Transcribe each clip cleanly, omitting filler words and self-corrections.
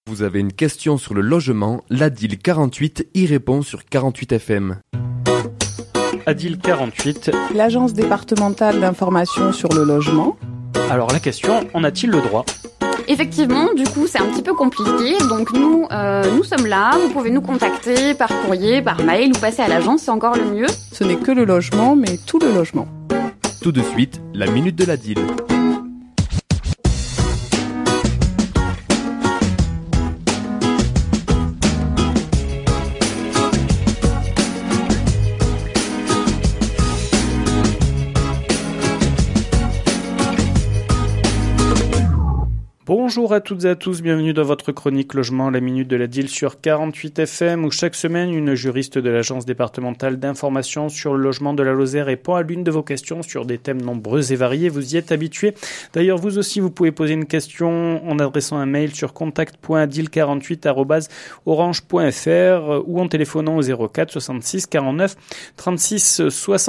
Vous avez une question sur le logement, l'ADIL 48 y répond sur 48 FM. ADIL 48. L'Agence départementale d'information sur le logement. Alors la question, en a-t-il le droit ? Effectivement, du coup, c'est un petit peu compliqué. Donc nous sommes là. Vous pouvez nous contacter par courrier, par mail ou passer à l'agence, c'est encore le mieux. Ce n'est que le logement, mais tout le logement. Tout de suite, la minute de l'ADIL. Bonjour à toutes et à tous, bienvenue dans votre chronique logement, la minute de l'ADIL sur 48 FM, où chaque semaine, une juriste de l'Agence départementale d'information sur le logement de la Lozère répond à l'une de vos questions sur des thèmes nombreux et variés. Vous y êtes habitués. D'ailleurs, vous aussi, vous pouvez poser une question en adressant un mail sur contact.adil48@orange.fr ou en téléphonant au 04 66 49 36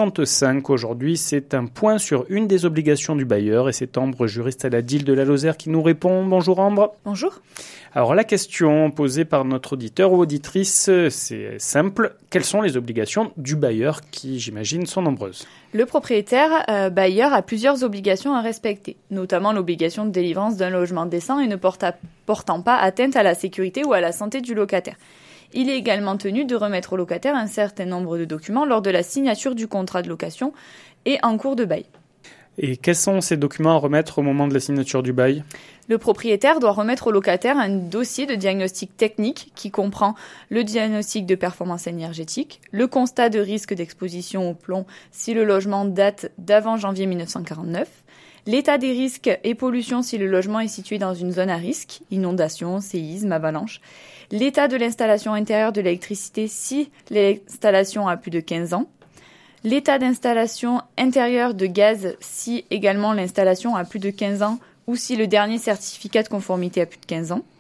65. Aujourd'hui, c'est un point sur une des obligations du bailleur et c'est Ambre, juriste à l'ADIL de la Lozère, qui nous répond. Bonjour Ambre. Bonjour. Alors la question posée par notre auditeur ou auditrice, c'est simple. Quelles sont les obligations du bailleur qui, j'imagine, sont nombreuses ? Le propriétaire bailleur a plusieurs obligations à respecter, notamment l'obligation de délivrance d'un logement décent et ne portant pas atteinte à la sécurité ou à la santé du locataire. Il est également tenu de remettre au locataire un certain nombre de documents lors de la signature du contrat de location et en cours de bail. Et quels sont ces documents à remettre au moment de la signature du bail ? Le propriétaire doit remettre au locataire un dossier de diagnostic technique qui comprend le diagnostic de performance énergétique, le constat de risque d'exposition au plomb si le logement date d'avant janvier 1949, l'état des risques et pollution si le logement est situé dans une zone à risque, inondation, séisme, avalanche, l'état de l'installation intérieure de l'électricité si l'installation a plus de 15 ans, l'état d'installation intérieure de gaz si également l'installation a plus de 15 ans ou si le dernier certificat de conformité a plus de 15 ans.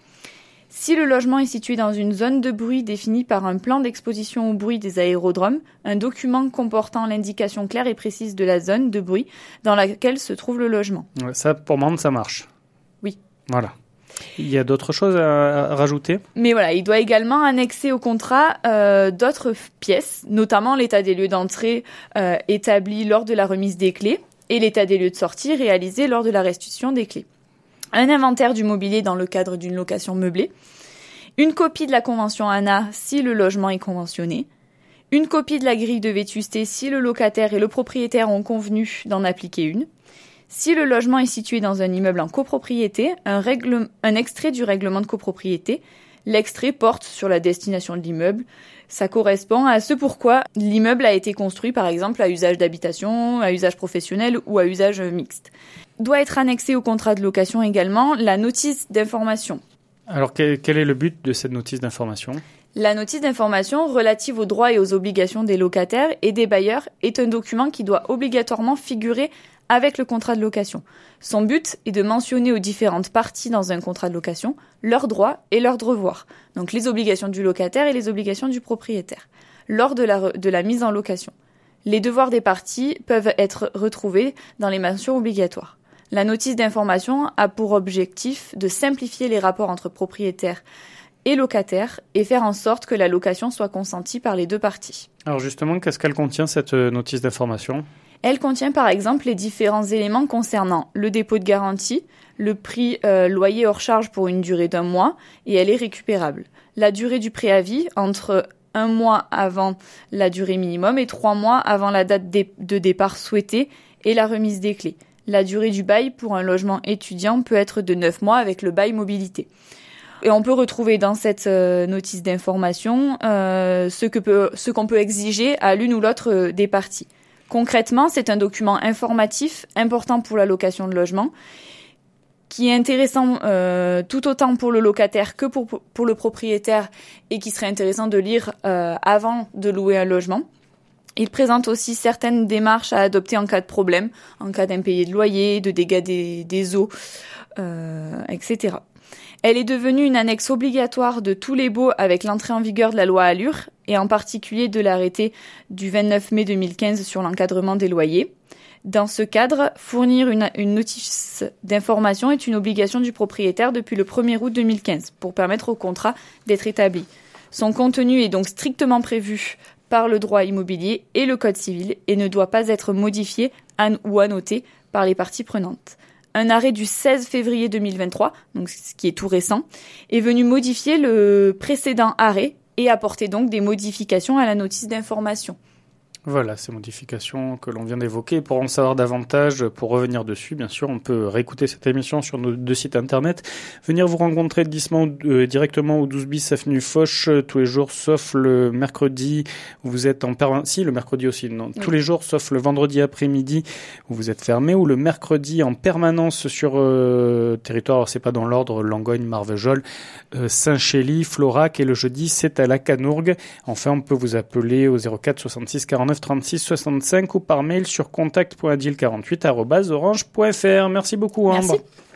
Si le logement est situé dans une zone de bruit définie par un plan d'exposition au bruit des aérodromes, un document comportant l'indication claire et précise de la zone de bruit dans laquelle se trouve le logement. Ça, pour moi, ça marche. Oui. Voilà. Il y a d'autres choses à rajouter ? Mais voilà, il doit également annexer au contrat d'autres pièces, notamment l'état des lieux d'entrée établi lors de la remise des clés et l'état des lieux de sortie réalisé lors de la restitution des clés. Un inventaire du mobilier dans le cadre d'une location meublée, une copie de la convention ANA si le logement est conventionné, une copie de la grille de vétusté si le locataire et le propriétaire ont convenu d'en appliquer une. Si le logement est situé dans un immeuble en copropriété, un extrait du règlement de copropriété. L'extrait porte sur la destination de l'immeuble. Ça correspond à ce pourquoi l'immeuble a été construit, par exemple, à usage d'habitation, à usage professionnel ou à usage mixte. Doit être annexé au contrat de location également la notice d'information. Alors, quel est le but de cette notice d'information ? La notice d'information relative aux droits et aux obligations des locataires et des bailleurs est un document qui doit obligatoirement figurer avec le contrat de location. Son but est de mentionner aux différentes parties dans un contrat de location leurs droits et leurs devoirs, donc les obligations du locataire et les obligations du propriétaire, lors de la mise en location. Les devoirs des parties peuvent être retrouvés dans les mentions obligatoires. La notice d'information a pour objectif de simplifier les rapports entre propriétaires et locataires et faire en sorte que la location soit consentie par les deux parties. Alors justement, qu'est-ce qu'elle contient, cette notice d'information ? Elle contient par exemple les différents éléments concernant le dépôt de garantie, le prix loyer hors charge pour une durée d'1 mois et elle est récupérable. La durée du préavis entre 1 mois avant la durée minimum et 3 mois avant la date de départ souhaitée et la remise des clés. La durée du bail pour un logement étudiant peut être de 9 mois avec le bail mobilité. Et on peut retrouver dans cette notice d'information ce qu'on peut exiger à l'une ou l'autre des parties. Concrètement, c'est un document informatif important pour la location de logement qui est intéressant tout autant pour le locataire que pour le propriétaire et qui serait intéressant de lire avant de louer un logement. Il présente aussi certaines démarches à adopter en cas de problème, en cas d'impayé de loyer, de dégâts des eaux, etc. Elle est devenue une annexe obligatoire de tous les baux avec l'entrée en vigueur de la loi Allure et en particulier de l'arrêté du 29 mai 2015 sur l'encadrement des loyers. Dans ce cadre, fournir une notice d'information est une obligation du propriétaire depuis le 1er août 2015 pour permettre au contrat d'être établi. Son contenu est donc strictement prévu par le droit immobilier et le code civil et ne doit pas être modifié ou annoté par les parties prenantes. Un arrêt du 16 février 2023, donc ce qui est tout récent, est venu modifier le précédent arrêt et apporter donc des modifications à la notice d'information. Voilà, ces modifications que l'on vient d'évoquer. Pour en savoir davantage, pour revenir dessus, bien sûr, on peut réécouter cette émission sur nos 2 sites internet. Venir vous rencontrer directement au 12 bis avenue Foch tous les jours, sauf le mercredi où vous êtes en permanence. Si, le mercredi aussi, non. Tous les jours, sauf le vendredi après-midi où vous êtes fermé, ou le mercredi en permanence sur territoire, alors c'est pas dans l'ordre, Langogne, Marvejols, Saint-Chély, Florac, et le jeudi, c'est à la Canourgue. Enfin, on peut vous appeler au 04 66 49 36 65 ou par mail sur contact.adil48@orange.fr. Merci beaucoup, Ambre. Merci.